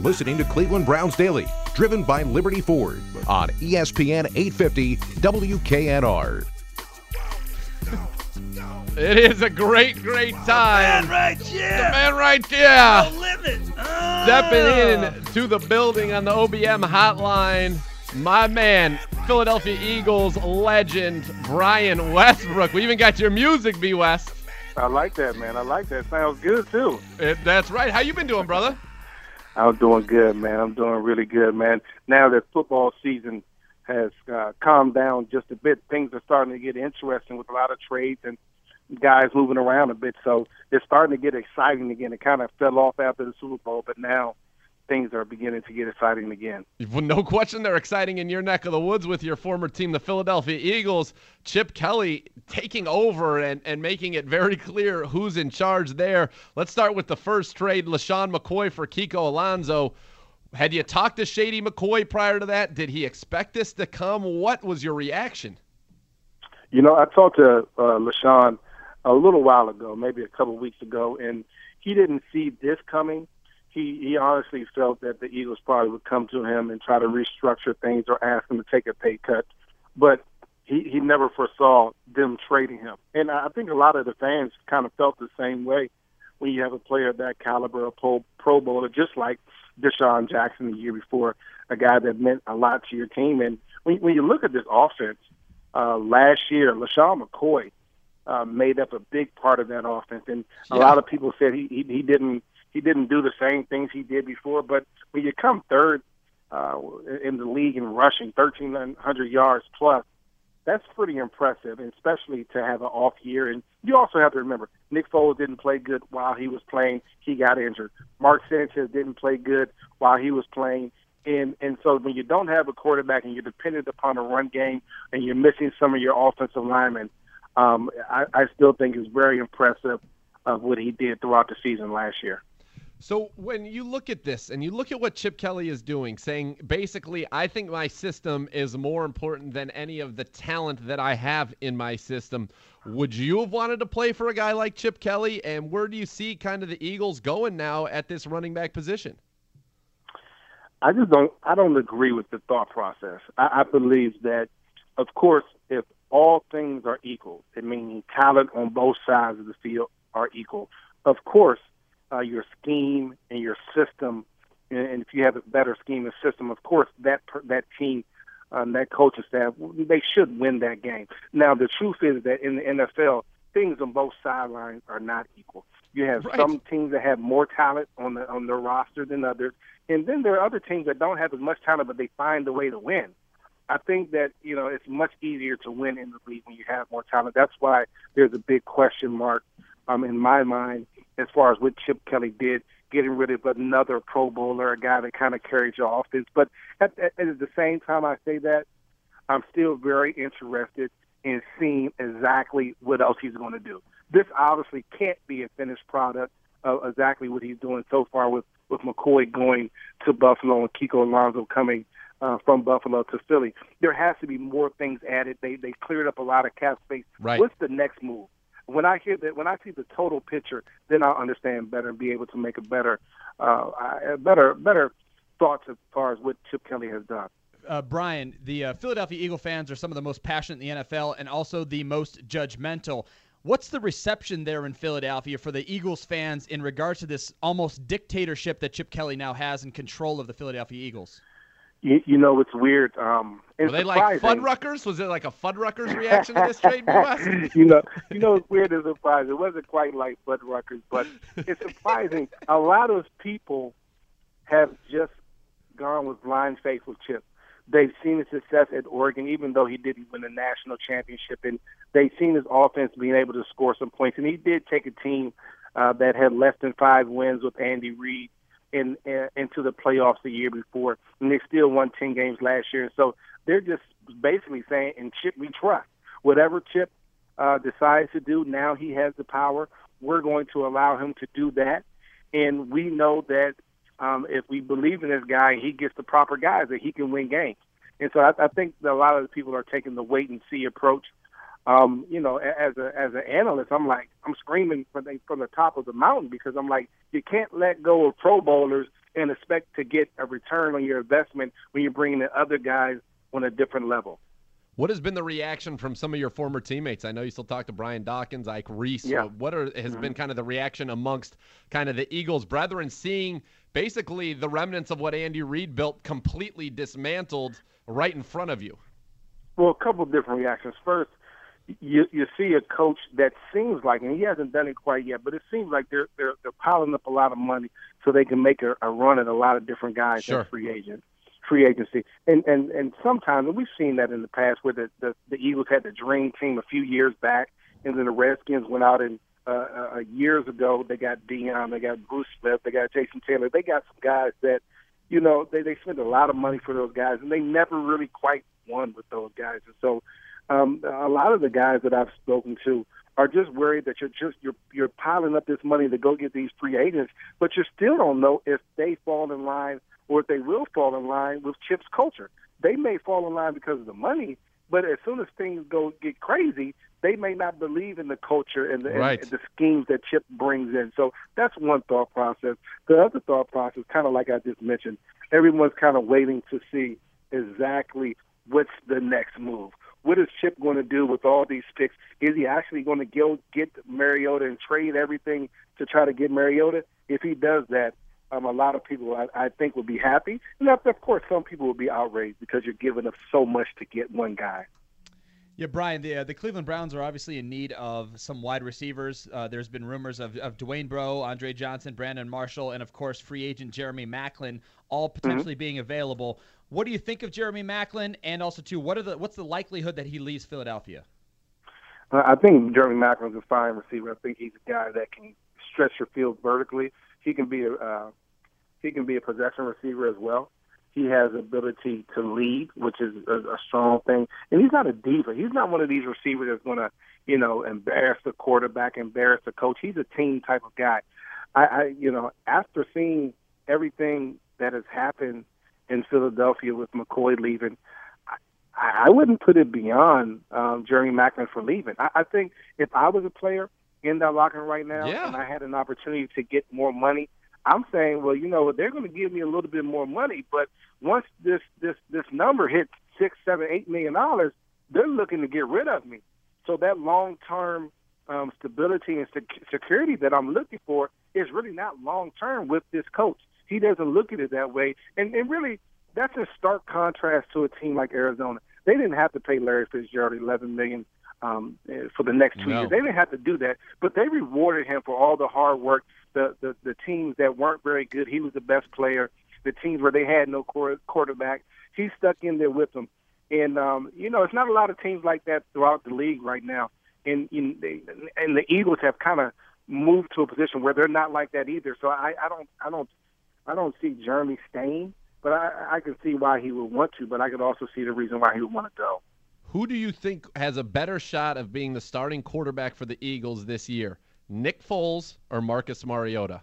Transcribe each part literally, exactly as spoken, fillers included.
listening to Cleveland Browns Daily, driven by Liberty Ford on E S P N eight fifty W K N R. It is a great, great time. The man right here. The man right here. No limit. Oh. Stepping in to the building on the O B M hotline, my man, Philadelphia Eagles legend, Brian Westbrook. We even got your music, B. West. I like that, man. I like that. Sounds good, too. It, that's right. How you been doing, brother? I'm doing good, man. I'm doing really good, man. Now that football season has uh, calmed down just a bit, things are starting to get interesting with a lot of trades and guys moving around a bit. So it's starting to get exciting again. It kind of fell off after the Super Bowl, but now things are beginning to get exciting again. Well, no question they're exciting in your neck of the woods with your former team, the Philadelphia Eagles. Chip Kelly taking over and, and making it very clear who's in charge there. Let's start with the first trade, LaShawn McCoy for Kiko Alonso. Had you talked to Shady McCoy prior to that? Did he expect this to come? What was your reaction? You know, I talked to uh, LaShawn a little while ago, maybe a couple of weeks ago, and he didn't see this coming. He he honestly felt that the Eagles probably would come to him and try to restructure things or ask him to take a pay cut. But he, he never foresaw them trading him. And I think a lot of the fans kind of felt the same way when you have a player of that caliber, a pro, pro bowler, just like Deshaun Jackson the year before, a guy that meant a lot to your team. And when, when you look at this offense, uh, last year, LaShawn McCoy uh, made up a big part of that offense. And a Yeah. lot of people said he, he, he didn't he didn't do the same things he did before. But when you come third uh, in the league in rushing, thirteen hundred yards plus, that's pretty impressive, and especially to have an off year. And you also have to remember, Nick Foles didn't play good while he was playing. He got injured. Mark Sanchez didn't play good while he was playing. And and so when you don't have a quarterback and you're dependent upon a run game and you're missing some of your offensive linemen, um, I, I still think it's very impressive of what he did throughout the season last year. So when you look at this and you look at what Chip Kelly is doing, saying basically, I think my system is more important than any of the talent that I have in my system, would you have wanted to play for a guy like Chip Kelly? And where do you see kind of the Eagles going now at this running back position? I just don't I don't agree with the thought process. I, I believe that, of course, if all things are equal, it meaning talent on both sides of the field are equal, of course, Uh, your scheme and your system, and if you have a better scheme and system, of course, that that team, um, that coaching staff, they should win that game. Now, the truth is that in the N F L, things on both sidelines are not equal. You have Right. some teams that have more talent on the on their roster than others, and then there are other teams that don't have as much talent, but they find a way to win. I think that, you know, it's much easier to win in the league when you have more talent. That's why there's a big question mark um, in my mind as far as what Chip Kelly did, getting rid of another Pro Bowler, a guy that kind of carried your offense. But at, at, at the same time I say that, I'm still very interested in seeing exactly what else he's going to do. This obviously can't be a finished product of exactly what he's doing so far with, with McCoy going to Buffalo and Kiko Alonso coming uh, from Buffalo to Philly. There has to be more things added. They they cleared up a lot of cap space. Right. What's the next move? When I hear that, when I see the total picture, then I'll understand better and be able to make a better, uh, a better, better thoughts as far as what Chip Kelly has done. Uh, Brian, the uh, Philadelphia Eagle fans are some of the most passionate in the N F L and also the most judgmental. What's the reception there in Philadelphia for the Eagles fans in regards to this almost dictatorship that Chip Kelly now has in control of the Philadelphia Eagles? You, you know, it's weird. Um, it's Were they like surprising. Fuddruckers? Was it like a Fuddruckers reaction to this trade, B. West? you know, you know, it's weird and surprising. It wasn't quite like Fuddruckers, but it's surprising. A lot of people have just gone with blind faith with Chip. They've seen his success at Oregon, even though he didn't win a national championship, and they've seen his offense being able to score some points. And he did take a team uh, that had less than five wins with Andy Reid in, uh, into the playoffs the year before, and they still won ten games last year. So they're just basically saying, in Chip we trust. Whatever Chip uh, decides to do, now he has the power. We're going to allow him to do that, and we know that Um, if we believe in this guy, he gets the proper guys that he can win games. And so I, I think that a lot of the people are taking the wait and see approach. Um, you know, as a as an analyst, I'm like I'm screaming from the from the top of the mountain because I'm like, you can't let go of Pro Bowlers and expect to get a return on your investment when you're bringing in other guys on a different level. What has been the reaction from some of your former teammates? I know you still talk to Brian Dawkins, Ike Reese. Yeah. What are, has mm-hmm. been kind of the reaction amongst kind of the Eagles' brethren, seeing basically the remnants of what Andy Reid built completely dismantled right in front of you? Well, a couple of different reactions. First, you you see a coach that seems like, and he hasn't done it quite yet, but it seems like they're they're, they're piling up a lot of money so they can make a, a run at a lot of different guys sure. in free agent, free agency. And and and sometimes, and we've seen that in the past, where the, the the Eagles had the dream team a few years back, and then the Redskins went out and uh, uh, years ago they got Dion, they got Bruce Smith, they got Jason Taylor, they got some guys that, you know, they they spent a lot of money for those guys, and they never really quite won with those guys. And so um, a lot of the guys that I've spoken to are just worried that you're just you're you're piling up this money to go get these free agents, but you still don't know if they fall in line or if they will fall in line with Chip's culture. They may fall in line because of the money, but as soon as things go get crazy, they may not believe in the culture and the, right. and the schemes that Chip brings in. So that's one thought process. The other thought process, kind of like I just mentioned, everyone's kind of waiting to see exactly what's the next move. What is Chip going to do with all these picks? Is he actually going to go get Mariota and trade everything to try to get Mariota? If he does that, um, a lot of people, I, I think, will be happy. And of course, some people will be outraged because you're giving up so much to get one guy. Yeah, Brian, the uh, the Cleveland Browns are obviously in need of some wide receivers. Uh, there's been rumors of, of Dwayne Breaux, Andre Johnson, Brandon Marshall, and, of course, free agent Jeremy Maclin, all potentially mm-hmm. being available. What do you think of Jeremy Maclin? And also, too, what are the what's the likelihood that he leaves Philadelphia? Uh, I think Jeremy Maclin's a fine receiver. I think he's a guy that can stretch your field vertically. He can be a uh, he can be a possession receiver as well. He has the ability to lead, which is a, a strong thing. And he's not a diva. He's not one of these receivers that's going to, you know, embarrass the quarterback, embarrass the coach. He's a team type of guy. I, I you know, after seeing everything that has happened in Philadelphia with McCoy leaving, I, I wouldn't put it beyond um, Jeremy Maclin for leaving. I, I think if I was a player in that locker room right now yeah. and I had an opportunity to get more money, I'm saying, well, you know, they're going to give me a little bit more money, but once this this this number hits six, seven, eight million dollars, they're looking to get rid of me. So that long term um, stability and sec- security that I'm looking for is really not long term with this coach. He doesn't look at it that way, and, and really that's a stark contrast to a team like Arizona. They didn't have to pay Larry Fitzgerald eleven million dollars um, for the next two no. years. They didn't have to do that, but they rewarded him for all the hard work. The, the the teams that weren't very good, he was the best player. The teams where they had no quarterback, he stuck in there with them. And, um, you know, it's not a lot of teams like that throughout the league right now. And, and, they, and the Eagles have kind of moved to a position where they're not like that either. So I, I don't I don't, I don't see Jeremy staying, but I, I can see why he would want to, but I could also see the reason why he would want to go. Who do you think has a better shot of being the starting quarterback for the Eagles this year? Nick Foles or Marcus Mariota?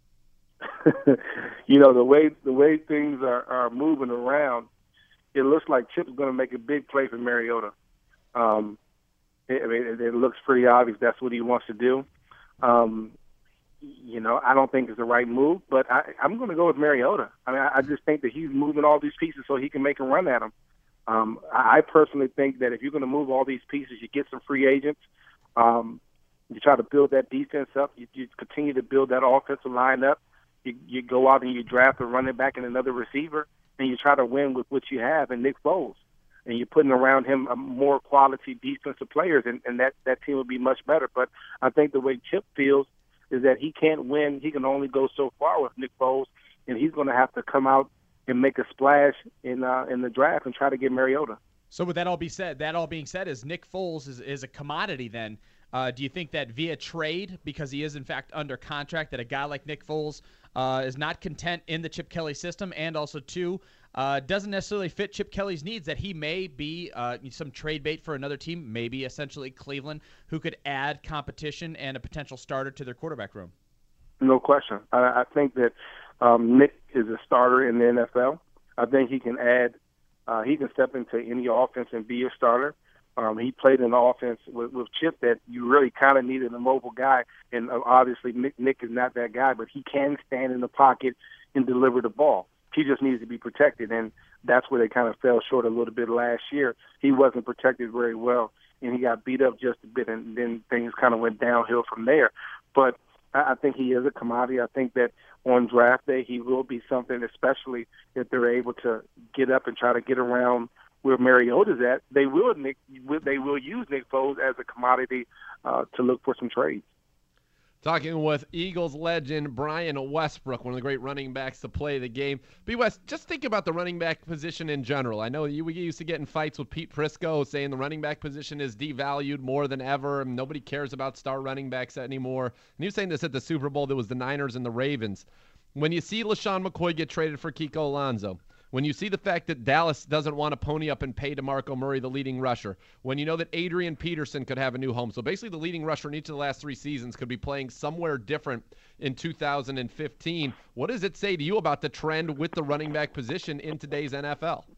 You know, the way the way things are, are moving around, it looks like Chip's going to make a big play for Mariota. Um, it, I mean, it, it looks pretty obvious that's what he wants to do. Um, you know, I don't think it's the right move, but I, I'm going to go with Mariota. I mean, I, I just think that he's moving all these pieces so he can make a run at them. Um, I, I personally think that if you're going to move all these pieces, you get some free agents. Um, You try to build that defense up. You, you continue to build that offensive line up. You, you go out and you draft a running back and another receiver, and you try to win with what you have in Nick Foles. And you're putting around him a more quality defensive players, and, and that, that team will be much better. But I think the way Chip feels is that he can't win. He can only go so far with Nick Foles, and he's going to have to come out and make a splash in uh, in the draft and try to get Mariota. So with that all be said, that all being said, is Nick Foles is, is a commodity then? Uh, do you think that via trade, because he is in fact under contract, that a guy like Nick Foles uh, is not content in the Chip Kelly system, and also two, uh, doesn't necessarily fit Chip Kelly's needs, that he may be uh, some trade bait for another team, maybe essentially Cleveland, who could add competition and a potential starter to their quarterback room? No question. I, I think that um, Nick is a starter in the N F L. I think he can add, uh, he can step into any offense and be a starter. Um, he played in the offense with, with Chip that you really kind of needed a mobile guy, and uh, obviously Nick, Nick is not that guy, but he can stand in the pocket. and deliver the ball. He just needs to be protected, and that's where they kind of fell short a little bit last year. He wasn't protected very well, and he got beat up just a bit, and then things kind of went downhill from there. But I think he is a commodity. I think that on draft day he will be something, especially if they're able to get up and try to get around where Mariota's at. They will Nick, they will use Nick Foles as a commodity uh, to look for some trades. Talking with Eagles legend Brian Westbrook, one of the great running backs to play the game. B. West, just think about the running back position in general. I know you, we used to get in fights with Pete Prisco saying the running back position is devalued more than ever, and nobody cares about star running backs anymore. And he was saying this at the Super Bowl. There was the Niners and the Ravens. When you see LaShawn McCoy get traded for Kiko Alonso, when you see the fact that Dallas doesn't want to pony up and pay DeMarco Murray, the leading rusher, when you know that Adrian Peterson could have a new home. So basically the leading rusher in each of the last three seasons could be playing somewhere different in two thousand fifteen. What does it say to you about the trend with the running back position in today's N F L?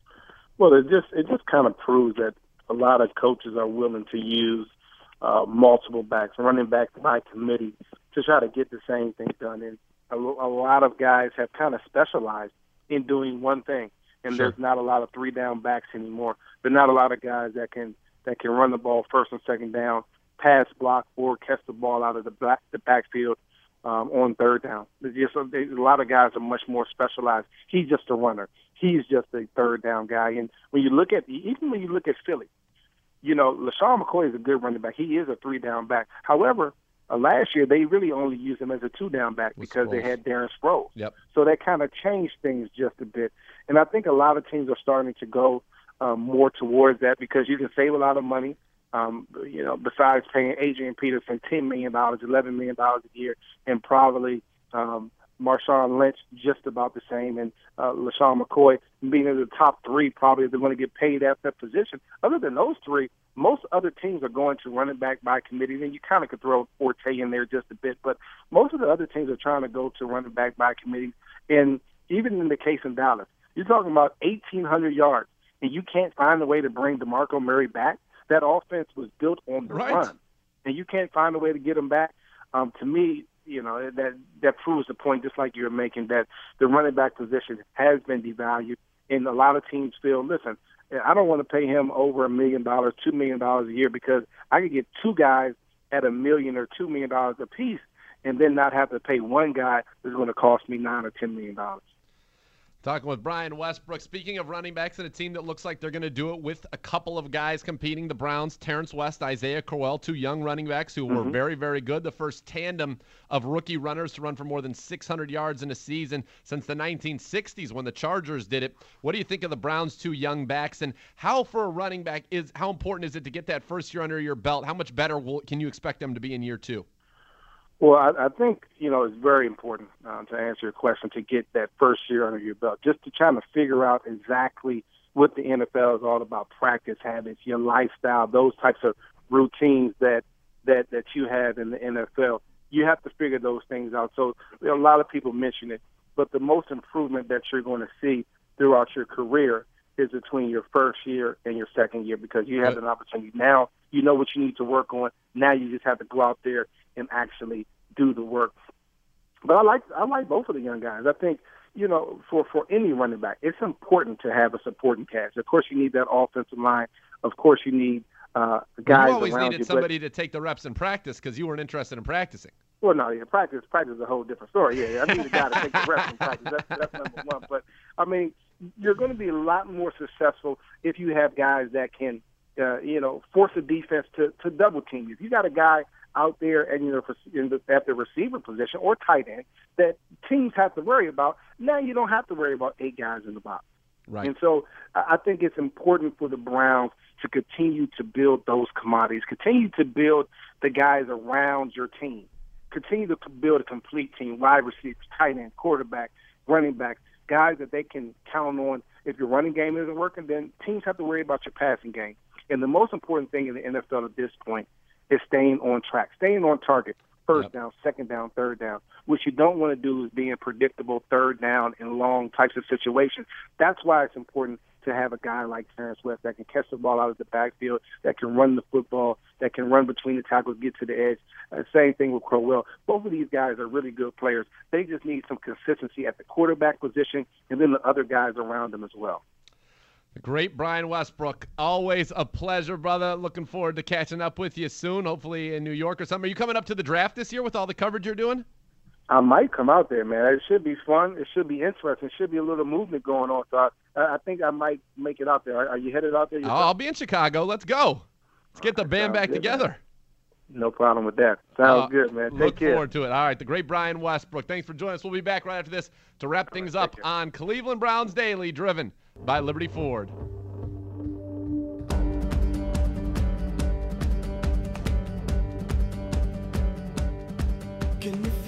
Well, it just it just kind of proves that a lot of coaches are willing to use uh, multiple backs, running back by committee, to try to get the same thing done. And a, a lot of guys have kind of specialized in doing one thing, and Sure. there's not a lot of three down backs anymore. There's not a lot of guys that can that can run the ball first and second down, pass block, or catch the ball out of the back the backfield um, on third down. There's just a, a lot of guys are much more specialized. He's just a runner. He's just a third down guy. And when you look at even when you look at Philly, you know LaShawn McCoy is a good running back. He is a three down back. However, Uh, last year, they really only used him as a two-down back because they had Darren Sproles. Yep. So that kind of changed things just a bit. And I think a lot of teams are starting to go um, more towards that because you can save a lot of money, um, you know, besides paying Adrian Peterson ten million dollars, eleven million dollars a year, and probably um, Marshawn Lynch just about the same, and uh, LaShawn McCoy being in the top three probably they're going to get paid at that position. Other than those three, most other teams are going to running back by committee. Then you kind of could throw Forte in there just a bit, but most of the other teams are trying to go to running back by committee. And even in the case in Dallas, you're talking about eighteen hundred yards, and you can't find a way to bring DeMarco Murray back. That offense was built on the Right. run, and you can't find a way to get him back. Um, to me, you know, that that proves the point, just like you're making, that the running back position has been devalued, and a lot of teams feel, listen, I don't want to pay him over a million dollars, two million dollars a year because I could get two guys at a million or two million dollars a piece, and then not have to pay one guy that's going to cost me nine or ten million dollars. Talking with Brian Westbrook. Speaking of running backs and a team that looks like they're going to do it with a couple of guys competing, the Browns, Terrence West, Isaiah Crowell, two young running backs who were Mhm. very, very good. The first tandem of rookie runners to run for more than six hundred yards in a season since the nineteen sixties when the Chargers did it. What do you think of the Browns' two young backs, and how for a running back is how important is it to get that first year under your belt? How much better will, can you expect them to be in year two? Well, I, I think, you know, it's very important uh, to answer your question to get that first year under your belt, just to try to figure out exactly what the N F L is all about, practice habits, your lifestyle, those types of routines that, that, that you have in the N F L. You have to figure those things out. So you know, a lot of people mention it, but the most improvement that you're going to see throughout your career is between your first year and your second year because you have an opportunity. Now you know what you need to work on. Now you just have to go out there and actually do the work. But I like I like both of the young guys. I think, you know, for, for any running back, it's important to have a supporting cast. Of course, you need that offensive line. Of course, you need uh, guys You always around needed you. somebody to take the reps in practice because you weren't interested in practicing. Well, no, yeah, practice practice is a whole different story. Yeah, yeah I need a guy to take the reps in practice. That's, that's number one. But, I mean, you're going to be a lot more successful if you have guys that can, uh, you know, force a defense to, to double team you. If you got a guy out there and you know in the, at the receiver position or tight end that teams have to worry about, now you don't have to worry about eight guys in the box. Right. And so I think it's important for the Browns to continue to build those commodities, continue to build the guys around your team, continue to build a complete team, wide receivers, tight end, quarterback, running back, guys that they can count on. If your running game isn't working, then teams have to worry about your passing game. And the most important thing in the N F L at this point is staying on track, staying on target, first Yep. down, second down, third down. What you don't want to do is be in predictable third down and long types of situations. That's why it's important to have a guy like Terrence West that can catch the ball out of the backfield, that can run the football, that can run between the tackles, get to the edge. Uh, same thing with Crowell. Both of these guys are really good players. They just need some consistency at the quarterback position and then the other guys around them as well. The great Brian Westbrook. Always a pleasure, brother. Looking forward to catching up with you soon, hopefully in New York or something. Are you coming up to the draft this year with all the coverage you're doing? I might come out there, man. It should be fun. It should be interesting. It should be a little movement going on. So I, I think I might make it out there. Are, are you headed out there yourself? Oh, I'll be in Chicago. Let's go. Let's get the band back good, together. Man. No problem with that. Sounds uh, good, man. Take look care. forward to it. All right, the great Brian Westbrook. Thanks for joining us. We'll be back right after this to wrap things right, up on Cleveland Browns Daily, driven by Liberty Ford. Can you